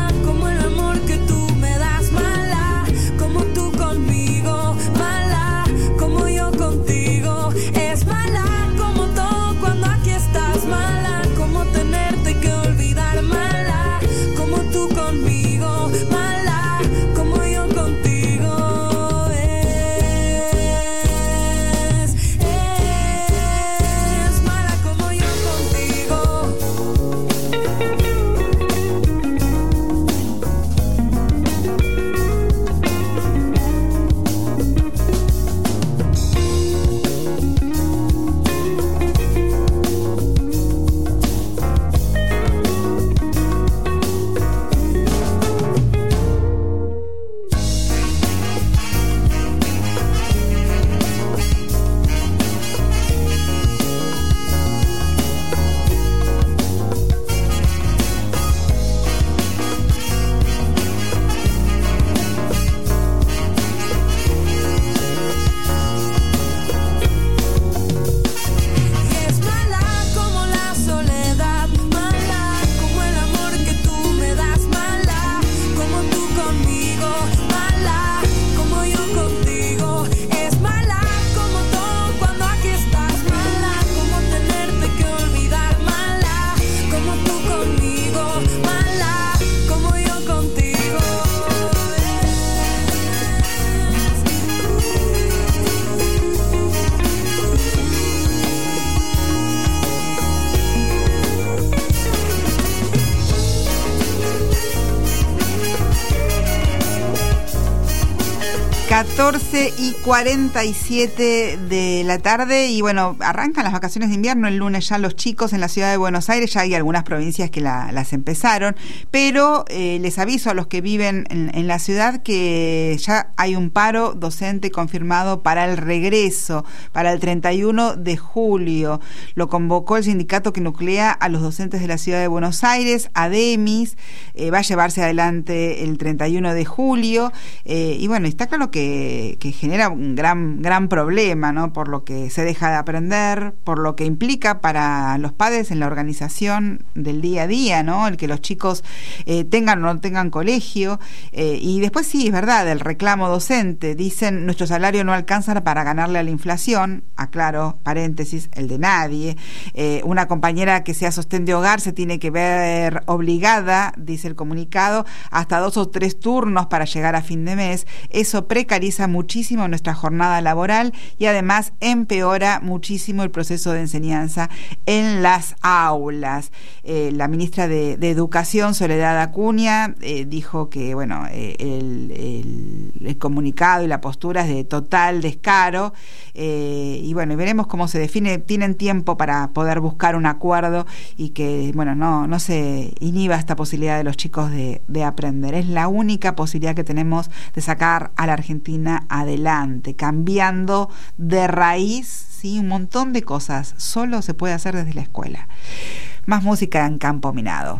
catorce y cuarenta y siete de la tarde y bueno, arrancan las vacaciones de invierno el lunes ya los chicos en la ciudad de Buenos Aires, ya hay algunas provincias que la, las empezaron, pero eh, les aviso a los que viven en, en la ciudad que ya hay un paro docente confirmado para el regreso, para el treinta y uno de julio. Lo convocó el sindicato que nuclea a los docentes de la ciudad de Buenos Aires, ADEMIS, eh, va a llevarse adelante el treinta y uno de julio, eh, y bueno, está claro que Que, que genera un gran gran problema, ¿no? Por lo que se deja de aprender, por lo que implica para los padres en la organización del día a día, ¿no? El que los chicos eh, tengan o no tengan colegio, eh, y después sí, es verdad, el reclamo docente, dicen nuestro salario no alcanza para ganarle a la inflación, aclaro, paréntesis, el de nadie, eh, una compañera que sea sostén de hogar se tiene que ver obligada, dice el comunicado, hasta dos o tres turnos para llegar a fin de mes, eso precariza muchísimo nuestra jornada laboral y además empeora muchísimo el proceso de enseñanza en las aulas. Eh, la ministra de, de Educación, Soledad Acuña, eh, dijo que bueno, eh, el, el, el comunicado y la postura es de total descaro, eh, y bueno, veremos cómo se define. Tienen tiempo para poder buscar un acuerdo y que bueno, no, no se inhiba esta posibilidad de los chicos de, de aprender. Es la única posibilidad que tenemos de sacar a la Argentina adelante, cambiando de raíz, sí, un montón de cosas. Solo se puede hacer desde la escuela. Más música en Campo Minado.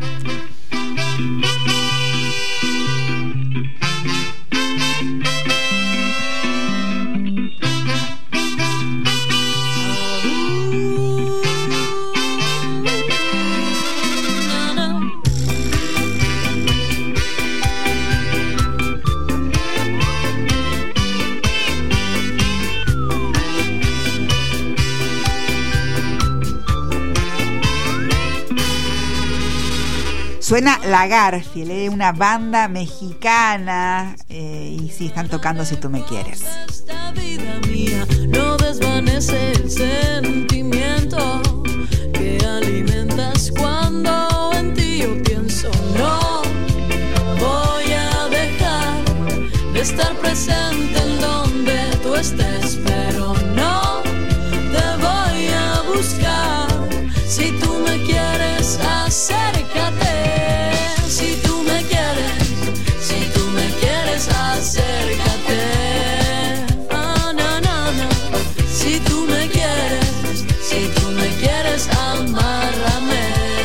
Suena La Garfield, ¿eh? Una banda mexicana, eh, y sí, están tocando Si Tú Me Quieres. Esta vida mía no desvanece el sentimiento que alimentas cuando en ti yo pienso. No voy a dejar de estar presente en donde tú estés, pero no te voy a buscar. Si tú me quieres, acércate. Si tú me quieres, si tú me quieres, acércate. Ah, no, no, no. Si tú me quieres, si tú me quieres, amárrame.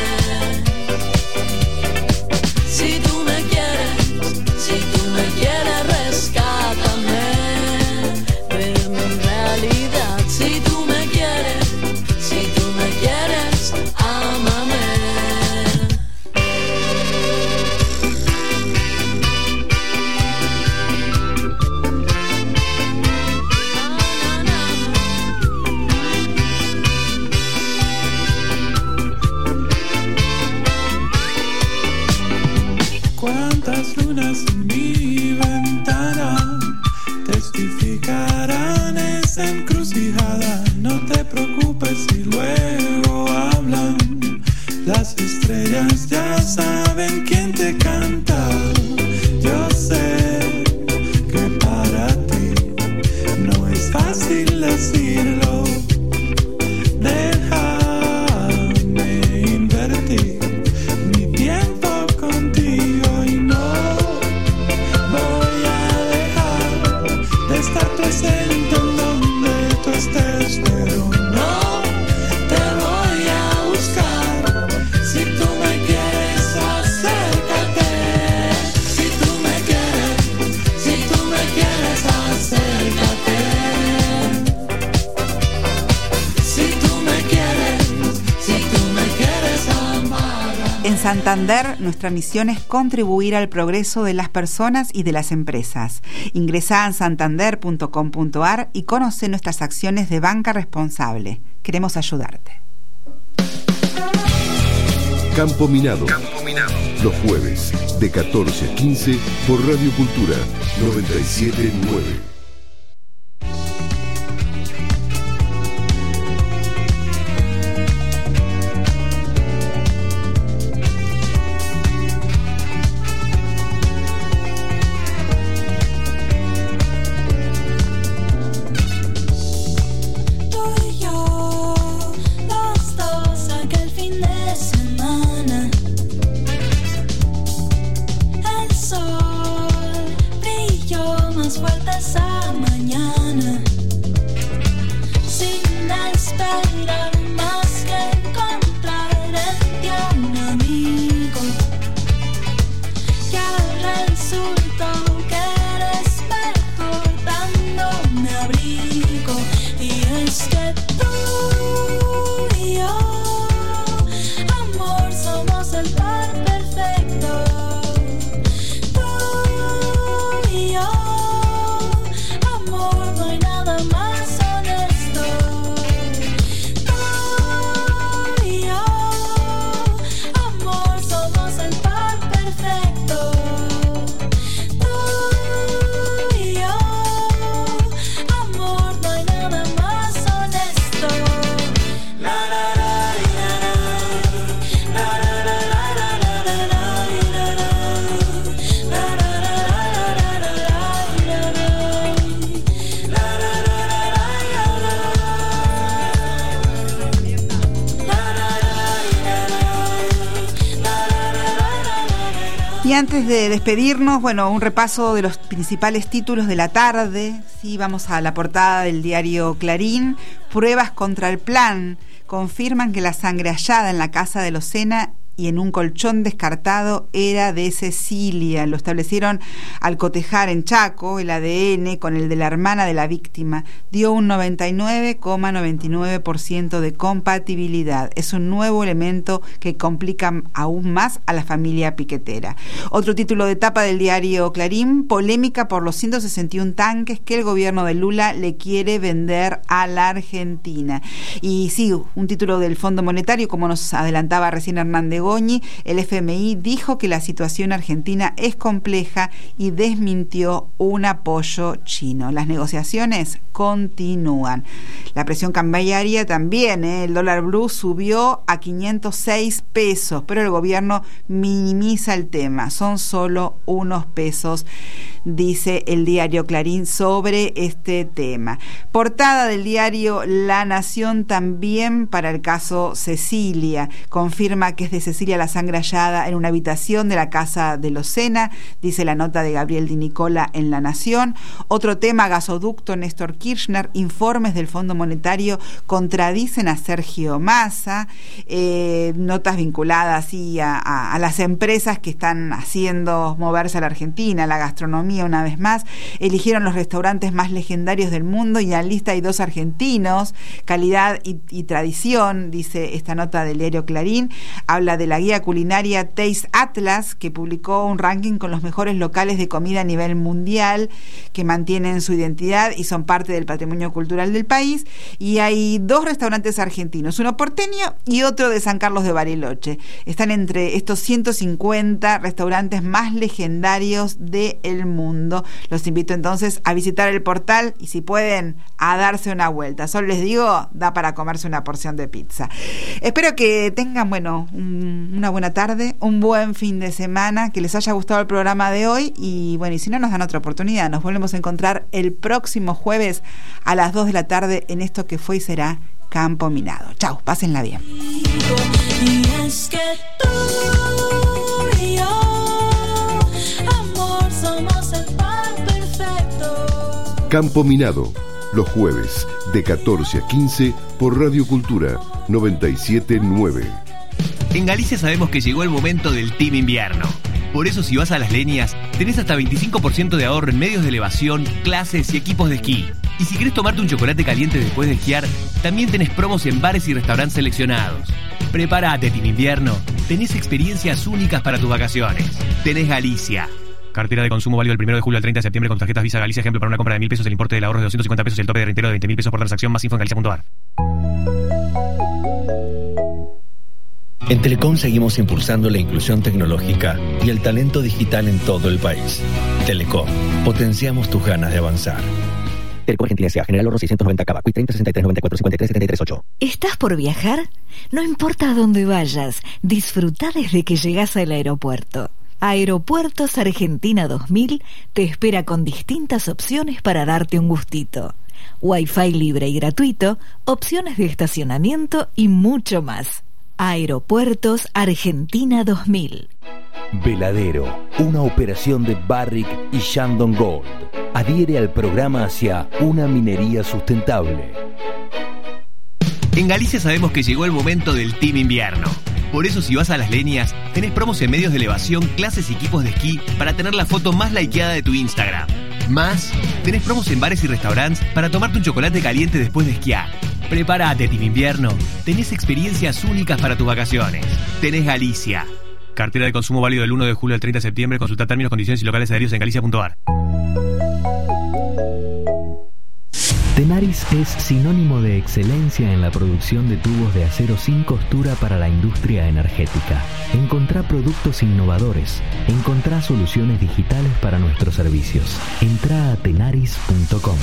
Si tú me quieres, si tú me quieres, rescátame. Veme en realidad. Si tú me quieres, si tú me quieres, ámame. Cuántas lunas en mi ventana testificarán esa encrucijada. No te preocupes si luego hablan. Las estrellas ya saben quién te canta. Yo sé que para ti no es fácil decirlo. Déjame invertir mi tiempo contigo y no voy a dejar de estar presente en donde tú estés, pero no te voy a buscar. Si tú me quieres, acércate. Si tú me quieres, si tú me quieres, acércate. Si tú me quieres, si tú me quieres, amar. En Santander, nuestra misión es contribuir al progreso de las personas y de las empresas. Ingresá en santander punto com punto ar y conoce nuestras acciones de banca responsable. Queremos ayudarte. Campo Minado. Campo Minado. Los jueves de catorce a quince por Radio Cultura noventa y siete punto nueve. Y antes de despedirnos, bueno, un repaso de los principales títulos de la tarde. Sí, vamos a la portada del diario Clarín. Pruebas contra el plan confirman que la sangre hallada en la casa de Locena y en un colchón descartado era de Cecilia. Lo establecieron al cotejar en Chaco el A D N con el de la hermana de la víctima. Dio un noventa y nueve coma noventa y nueve por ciento de compatibilidad. Es un nuevo elemento que complica aún más a la familia piquetera. Otro título de tapa del diario Clarín: polémica por los ciento sesenta y uno tanques que el gobierno de Lula le quiere vender a la Argentina. Y sí, un título del Fondo Monetario, como nos adelantaba recién Hernández Goñi, el F M I dijo que la situación argentina es compleja y desmintió un apoyo chino. Las negociaciones continúan. La presión cambiaria también, ¿eh? El dólar blue subió a quinientos seis pesos, pero el gobierno minimiza el tema. Son solo unos pesos, dice el diario Clarín sobre este tema. Portada del diario La Nación también para el caso Cecilia. Confirma que es de Cecilia la sangre hallada en una habitación de la casa de Locena, dice la nota de Gabriel Di Nicola en La Nación. Otro tema, gasoducto Néstor Kirchner. Informes del Fondo Monetario contradicen a Sergio Massa. Eh, notas vinculadas sí, a, a, a las empresas que están haciendo moverse a la Argentina, la gastronomía una vez más. Eligieron los restaurantes más legendarios del mundo y en la lista hay dos argentinos. Calidad y, y tradición, dice esta nota del diario Clarín. Habla de la guía culinaria Taste Atlas, que publicó un ranking con los mejores locales de comida a nivel mundial que mantienen su identidad y son parte del patrimonio cultural del país. Y hay dos restaurantes argentinos, uno porteño y otro de San Carlos de Bariloche. Están entre estos ciento cincuenta restaurantes más legendarios del mundo. Los invito entonces a visitar el portal y si pueden a darse una vuelta. Solo les digo, da para comerse una porción de pizza. Espero que tengan, bueno, un, una buena tarde, un buen fin de semana, que les haya gustado el programa de hoy y bueno, y si no nos dan otra oportunidad, nos volvemos a encontrar el próximo jueves a las dos de la tarde en esto que fue y será Campo Minado. Chau, pásenla bien. Y es que tú y yo, amor, somos el par perfecto. Campo Minado, los jueves de catorce a quince por Radio Cultura noventa y siete nueve. En Galicia sabemos que llegó el momento del Team Invierno. Por eso si vas a Las Leñas, tenés hasta veinticinco por ciento de ahorro en medios de elevación, clases y equipos de esquí. Y si querés tomarte un chocolate caliente después de esquiar, también tenés promos en bares y restaurantes seleccionados. Prepárate, Team Invierno. Tenés experiencias únicas para tus vacaciones. Tenés Galicia. Cartera de consumo válido del primero de julio al treinta de septiembre con tarjetas Visa Galicia. Ejemplo, para una compra de mil pesos, el importe del ahorro es de doscientos cincuenta pesos y el tope de reintegro de veinte mil pesos por transacción. Más info en galicia punto a r. En Telecom seguimos impulsando la inclusión tecnológica y el talento digital en todo el país. Telecom, potenciamos tus ganas de avanzar. Telecom Argentina S A, General Oro seiscientos noventa Cava, Q treinta, sesenta y tres, noventa y cuatro, cincuenta y tres, setenta y tres, ocho. ¿Estás por viajar? No importa a dónde vayas, disfruta desde que llegas al aeropuerto. Aeropuertos Argentina dos mil te espera con distintas opciones para darte un gustito. Wi-Fi libre y gratuito, opciones de estacionamiento y mucho más. Aeropuertos Argentina dos mil. Veladero, una operación de Barrick y Shandong Gold. Adhiere al programa hacia una minería sustentable. En Galicia sabemos que llegó el momento del Team Invierno. Por eso si vas a Las Leñas, tenés promos en medios de elevación, clases y equipos de esquí para tener la foto más likeada de tu Instagram. Más, tenés promos en bares y restaurantes para tomarte un chocolate caliente después de esquiar. Prepárate, Team Invierno. Tenés experiencias únicas para tus vacaciones. Tenés Galicia. Cartera de consumo válido del uno de julio al treinta de septiembre. Consulta términos, condiciones y locales adheridos en galicia punto a r. Tenaris es sinónimo de excelencia en la producción de tubos de acero sin costura para la industria energética. Encontrá productos innovadores. Encontrá soluciones digitales para nuestros servicios. Entrá a tenaris punto com.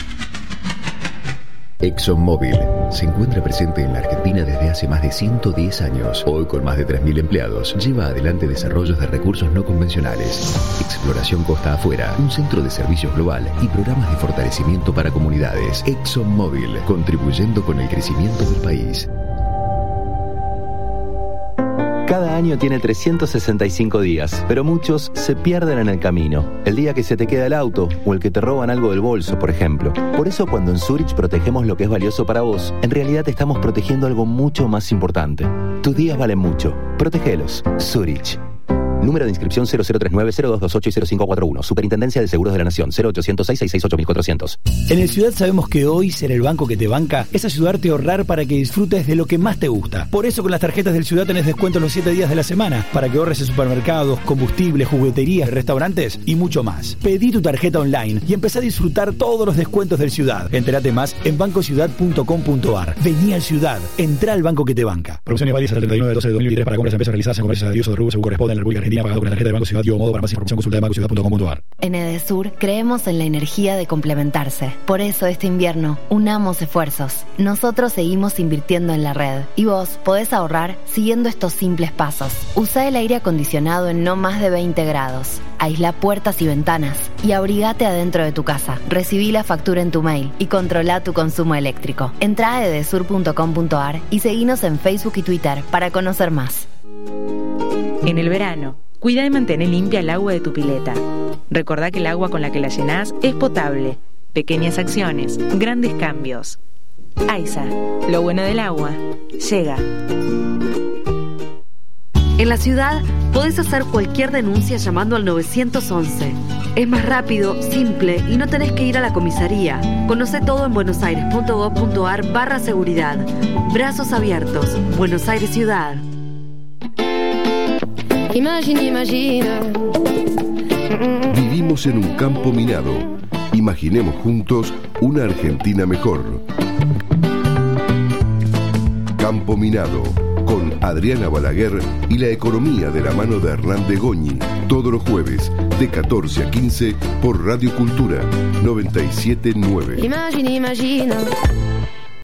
ExxonMobil se encuentra presente en la Argentina desde hace más de ciento diez años. Hoy, con más de tres mil empleados, lleva adelante desarrollos de recursos no convencionales, exploración costa afuera, un centro de servicios global y programas de fortalecimiento para comunidades. ExxonMobil, contribuyendo con el crecimiento del país. Cada Cada año tiene trescientos sesenta y cinco días, pero muchos se pierden en el camino. El día que se te queda el auto o el que te roban algo del bolso, por ejemplo. Por eso cuando en Zurich protegemos lo que es valioso para vos, en realidad estamos protegiendo algo mucho más importante. Tus días valen mucho. Protégelos. Zurich. Número de inscripción cero cero tres nueve, cero dos dos ocho y cero cinco cuatro uno. Superintendencia de Seguros de la Nación. cero ochocientos seis, seiscientos sesenta y ocho, cuatrocientos. En el Ciudad sabemos que hoy ser el banco que te banca es ayudarte a ahorrar para que disfrutes de lo que más te gusta. Por eso con las tarjetas del Ciudad tenés descuentos los siete días de la semana para que ahorres en supermercados, combustibles, jugueterías, restaurantes y mucho más. Pedí tu tarjeta online y empezá a disfrutar todos los descuentos del Ciudad. Entérate más en banco ciudad punto com punto ar. Vení al Ciudad. Entrá al banco que te banca. Promociones válidas hasta el treinta y nueve de doce de dos mil veintitrés para compras en empresas realizadas en comercios de uso de rubro según corresponde en la República Argentina, pagado con la tarjeta de Banco Ciudad y o modo. Para más información consulta de banco ciudad punto com punto ar. En Edesur creemos en la energía de complementarse. Por eso este invierno unamos esfuerzos. Nosotros seguimos invirtiendo en la red y vos podés ahorrar siguiendo estos simples pasos. Usa el aire acondicionado en no más de veinte grados. Aísla puertas y ventanas y abrigate adentro de tu casa. Recibí la factura en tu mail y controla tu consumo eléctrico. Entrá a edesur punto com punto ar y seguinos en Facebook y Twitter para conocer más. En el verano, cuida y mantén limpia el agua de tu pileta. Recordá que el agua con la que la llenás es potable. Pequeñas acciones, grandes cambios. AISA, lo bueno del agua, llega. En la ciudad podés hacer cualquier denuncia llamando al nueve once. Es más rápido, simple y no tenés que ir a la comisaría. Conoce todo en buenosaires.gov.ar barra seguridad. Brazos abiertos. Buenos Aires Ciudad. Imagina, imagina. Vivimos en un campo minado. Imaginemos juntos una Argentina mejor. Campo Minado, con Adriana Balaguer y la economía de la mano de Hernán de Goñi. Todos los jueves, de catorce a quince, por Radio Cultura noventa y siete punto nueve. Imagina, imagina.